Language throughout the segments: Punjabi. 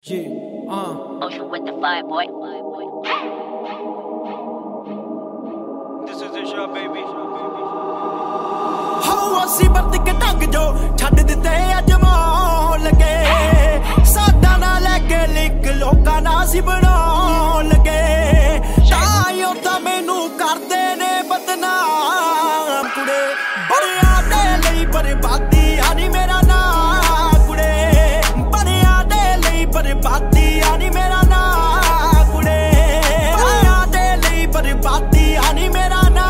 Ocean with the fire, boy. This is the shot, baby. How ਅਸੀਂ ਵਰਤ ਕੇ ਢੰਗ ਜੋ ਛੱਡ ਦਿੱਤੇ ਅੱਜ ਮੌਲ ਲਗੇ ਸਾਡਾ ਨਾ ਲੈ ਕੇ ਲਿਖ ਲੋਕਾਂ ਨਾਲ ਸੀ ਬਣਾਉਣ ਲਗੇ ਤਾਈਓ ਤਾਂ ਮੈਨੂੰ ਕਰਦੇ ਨੇ ਬਦਨਾਮ ਕੁੜੇ ਬੜਿਆਂ ਦੇ ਲਈ ਬਰਬਾਦੀ ਆ ਨੀ ਮੇਰਾ ਨਾਂ ਕੁੜੇ ਬੜਿਆਂ ਦੇ ਲਈ ਬਰਬਾਦੀ ਆ ਨੀ ਮੇਰਾ ਨਾਂ ਕੁੜੇ ਬੜਿਆਂ ਦੇ ਲਈ ਬਰਬਾਦੀ ਆ ਨੀ ਮੇਰਾ ਨਾਂ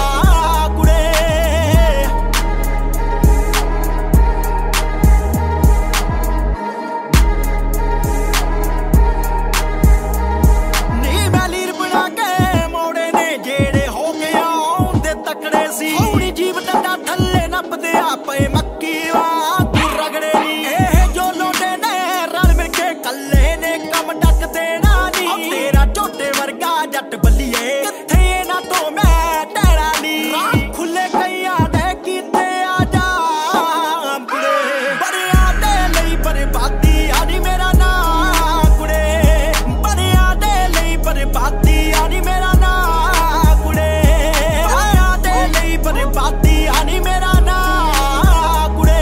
ਹੋਣੀ ਜੀਵ ਡੰਡਾ ਥੱਲੇ ਨੱਪਦੇ ਆਪੇ ਮੱਕੀ ਤੂੰ ਰਗੜੇ ਨੀ ਇਹ ਜੋ ਲੋਡੇ ਨੇ ਰਲ ਮਿਲ ਕੇ ਕੱਲੇ ਨੇ ਕੰਮ ਡੱਕ ਦੇਣਾ ਨੀ ਤੇਰਾ ਝੋਟੇ ਵਰਗਾ ਜੱਟ ਬੱਲੀਏ ਕਿੱਥੇ ਇਹਨਾਂ ਤੋਂ ਮੈਂ ਟਹਿਣਾ ਨੀ ਰਾਹ ਖੁੱਲੇ ਕਈਆਂ ਦੇ ਕੀਤੇ ਆ ਜਾਮ ਕੁੜੇ ਬੜਿਆਂ ਦੇ ਲਈ ਬਰਬਾਦੀ ਆ ਨੀ ਮੇਰਾ ਨਾਂ ਕੁੜੇ ਬੜਿਆਂ ਦੇ ਲਈ ਬਰਬਾਦੀ ਆ ਨੀ ਮੇਰਾ ਨਾਂ ਬਰਬਾਦੀ ਆ ਨੀ ਮੇਰਾ ਨਾਂ ਕੁੜੇ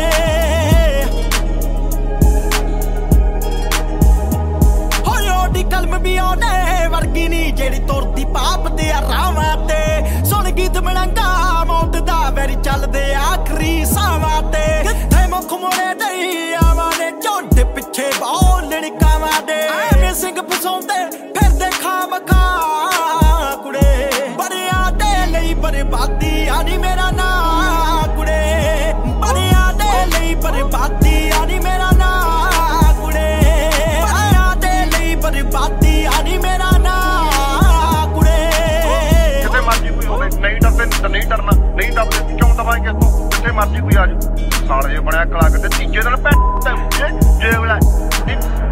ਹੋਏ ਓਡੀ ਕਲਮ ਵੀ ਉਹਨੇ ਵਰਗੀ ਨੀ ਜਿਹੜੀ ਤੁਰਦੀ ਪਾਪ ਦੇ ਰਾਵਾਂ ਤੇ ਸੁਣ ਗੀਤ ਮਲੰਗਾ ਮੌਤ ਦਾ ਵੈਰੀ ਚੱਲਦੇ ਆਖਰੀ ਸਾਵਾਂ ਤੇ ਕਿੱਥੇ ਮੁੱਖ ਮੋੜੇ ਦਈ ਆਵਾਂ ਨੇ ਝੋਂਡੇ ਪਿੱਛੇ ਬੋਲਣ ਕਾਵਾਂ ਦੇ ਐਵੇਂ ਸਿੰਘ ਫਸਾਉਂਦੇ ਫਿਰਦੇ ਖਾਮਖਾ ਕੁੜੇ ਬੜਿਆਂ ਦੇ ਲਈ ਬਰਬਾਦੀ ਆ ਨੀ ਮੇਰਾ ਨਾਂ ਕੁੜੇ ਬੜਿਆਂ ਦੇ ਲਈ ਬਰਬਾਦੀ ਆ ਨੀ ਮੇਰਾ ਨਾਂ ਕੁੜੇ ਬੜਿਆਂ ਦੇ ਲਈ ਬਰਬਾਦੀ ਆ ਨੀ ਮੇਰਾ ਨਾਂ ਕੁੜੇ ਕਿਤੇ ਮਰਜੀ ਕੋਈ ਹੋਵੇ ਨਹੀਂ ਡਰਦੇ ਤਾਂ ਨਹੀਂ ਡਰਨਾ ਨਹੀਂ ਡਰਦੇ ਕਿਉਂ ਦਵਾਂਗੇ ਅੱਗੋਂ ਕਿਤੇ ਮਰਜੀ ਕੋਈ ਆ ਜਾ ਸਾਲੇ ਬਣਿਆ ਕਲਾ ਕੇ ਤੀਜੇ ਦਿਨ ਭੈਣ ਜੇ ਵਾਲਾ